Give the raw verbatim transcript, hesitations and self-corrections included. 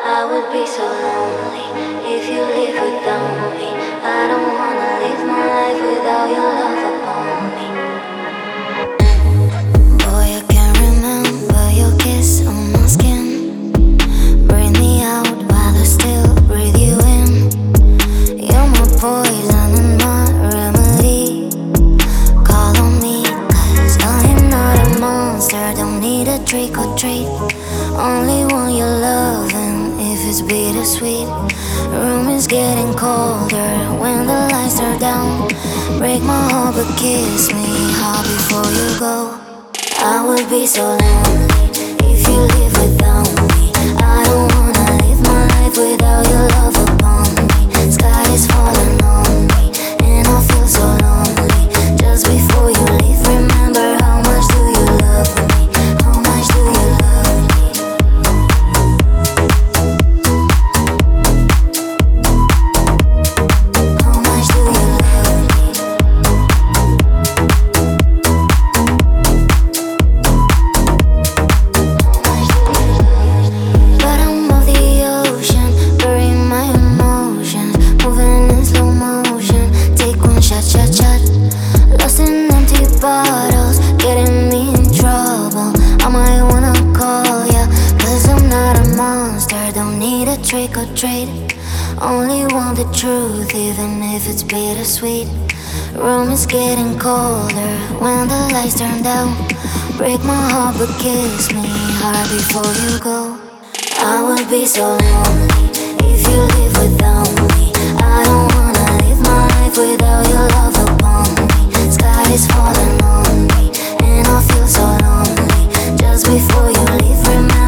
I would be so lonely if you leave without me. I don't wanna live my life without your love upon me. Boy, I can't remember your kiss on my skin. Bring me out while I still breathe you in. You're my poison and my remedy. Call on me, cause I am not a monster. Don't need a trick or treat. Only want your loving if it's bittersweet. Room is getting colder when the lights are down. Break my heart but kiss me hard before you go. I would be so lonely if you leave without me. I don't wanna live my life without your love upon me. Sky is falling on me and I feel so lonely. Just before you leave, remember how much do you love me? How much do you love me? How much do you love me? Bottom of the ocean, bury my emotions, moving in slow motion. Take one shot, shot, shot. Lost in empty bottles, getting me in trouble. I might wanna call ya, cause I'm not a monster. Don't need a trick or treat. Only want the truth, even if it's bittersweet. Room is getting colder when the lights turn down. Break my heart but kiss me hard before you go. I would be so lonely if you leave without me. I don't wanna live my life without your love upon me. Sky is falling on me and I feel so lonely. Just before you leave, remember